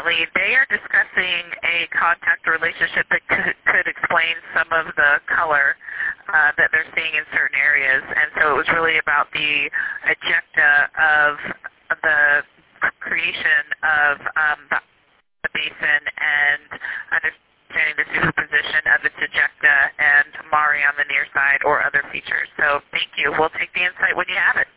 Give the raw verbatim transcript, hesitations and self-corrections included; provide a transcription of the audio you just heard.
Definitely. They are discussing a contact relationship that could, could explain some of the color uh, that they're seeing in certain areas. And so it was really about the ejecta of the creation of um, the, the basin and understanding the superposition of its ejecta and Mari on the near side or other features. So thank you. We'll take the insight when you have it.